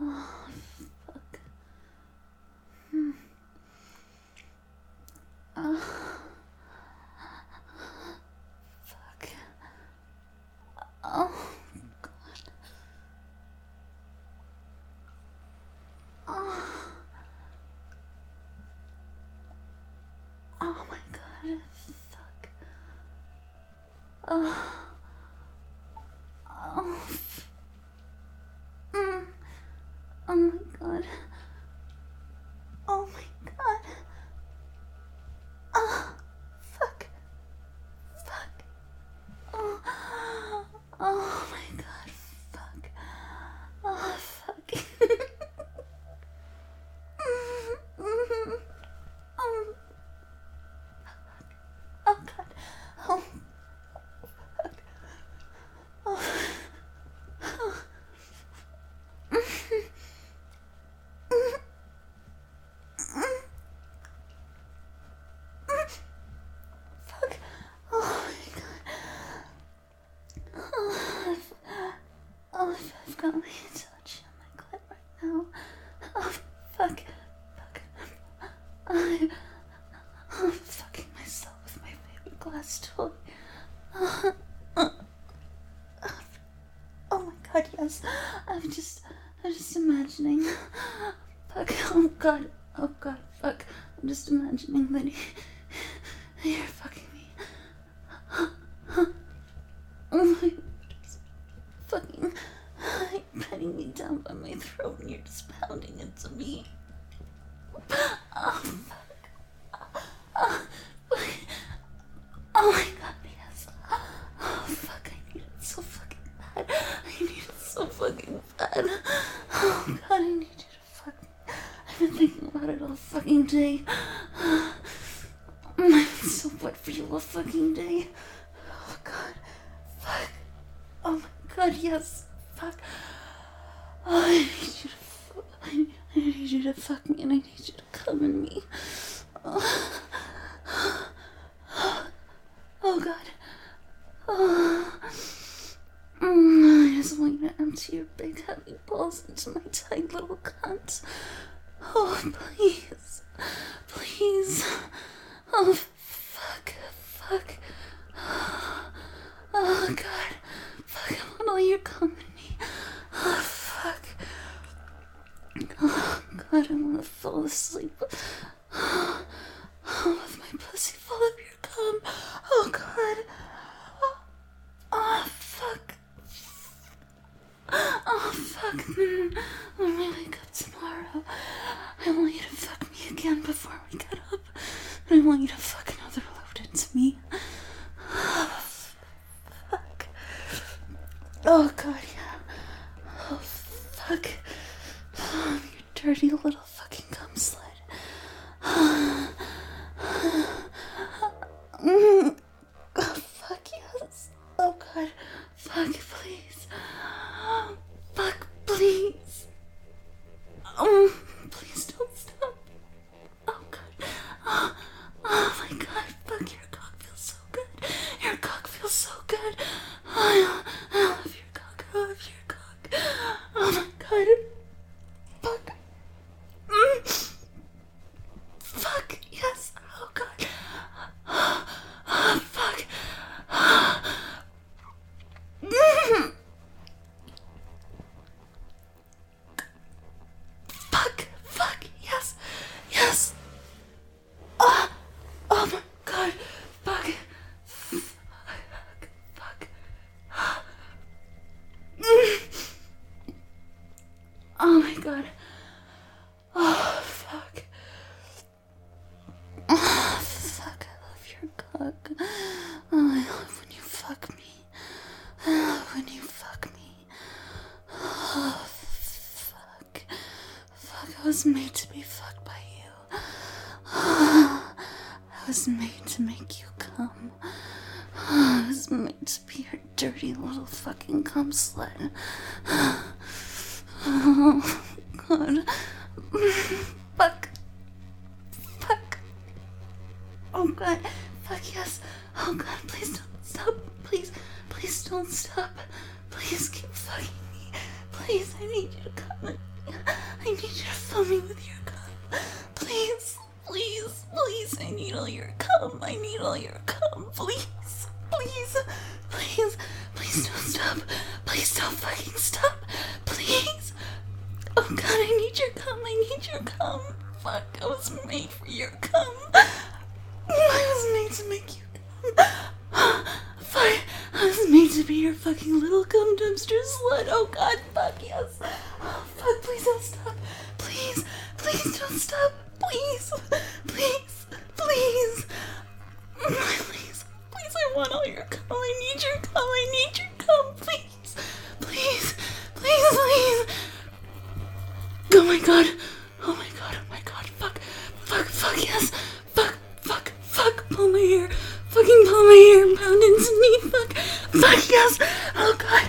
Oh, fuck. Hmm. Oh. Fuck. Oh, God. Oh. Oh my God. Fuck. Oh. Oh. Mm. Oh my God. Oh my God. Oh. Fuck. Fuck. Oh. Oh my God. Fuck. Oh, fuck. Oh. Oh God. Oh. Fuck. Oh. Oh. Fuck. Oh my God. Oh, I've got my touch on my clit right now. Oh, fuck. Fuck. I'm fucking myself with my favorite glass toy. Oh, oh my God, yes. I'm just imagining. Fuck. Oh God. Oh God. Fuck. I'm just imagining that you're fucking me. Oh my God. Fucking. You're petting me down by my throat and you're just pounding into me. Oh, fuck. Oh my God, yes. Oh, fuck, I need it so fucking bad. I need it so fucking bad. Oh God, I need you to fuck me. I've been thinking about it all fucking day. I've been so wet for you all fucking day. Oh God, fuck. Oh my God, yes. Fuck. Oh, I need you to fuck. I need you to fuck me and I need you to come in me. Oh, oh God. Oh. I just want you to empty your big heavy balls into my tight little cunt. Oh, please. Please. Oh, fuck. Fuck. Oh, God. Fuck, I want all your cum in me. Oh, fuck. Oh, God, I want to fall asleep. Oh, with my pussy full of your cum. Oh, God. Oh, fuck. Oh, fuck. When we wake up tomorrow, I want you to fuck me again before we get up. And I want you to fuck another load into me. Oh, fuck. Oh, God, yeah. Oh, fuck. Oh, you dirty little fucking cum slut. Oh, fuck, yes. Oh, God. Fuck, please. Fuck, please. Please don't stop. Oh, God. Oh, my God. Fuck, your cock feels so good. Your cock feels so good. I love your cock. I love your cock. Oh, my God. Fuck. Fuck, yes. Oh, God. Fuck. Fuck, fuck, yes, yes. Oh my God, fuck, fuck, fuck. Oh my God. Oh, fuck. Oh, fuck, I love your cock. Oh, I love when you fuck me. I love when you fuck me. Oh, fuck. Fuck, I was made to be fucked by you. I was made to make you come. I was made to be your dirty little fucking cum slut. Oh, God. Fuck. Fuck. Oh, God. Fuck, yes. Oh, God, please don't stop. Please, please don't stop. Please keep fucking me. Please, I need you to come in. I need you to fill me with your cum. Please, please, please, I need all your cum. I need all your cum. Please, please, please, please don't stop. Please don't fucking stop. Please. Oh God, I need your cum. I need your cum. Fuck, I was made for your cum. I was made to make you cum. Fuck, I was made to be your fucking little cum dumpster slut. Oh God, fuck yes. Oh fuck, please don't stop. Please, please don't stop. Please, please, please. Please, please, I want all your cum. I need your cum. I need your cum. Please, please, please, please. Oh my God. Oh my God. Oh my God. Fuck. Fuck. Fuck. Yes. Fuck. Fuck. Fuck. Pull my hair. Fucking pull my hair. Pound into me. Fuck. Fuck. Yes. Oh God.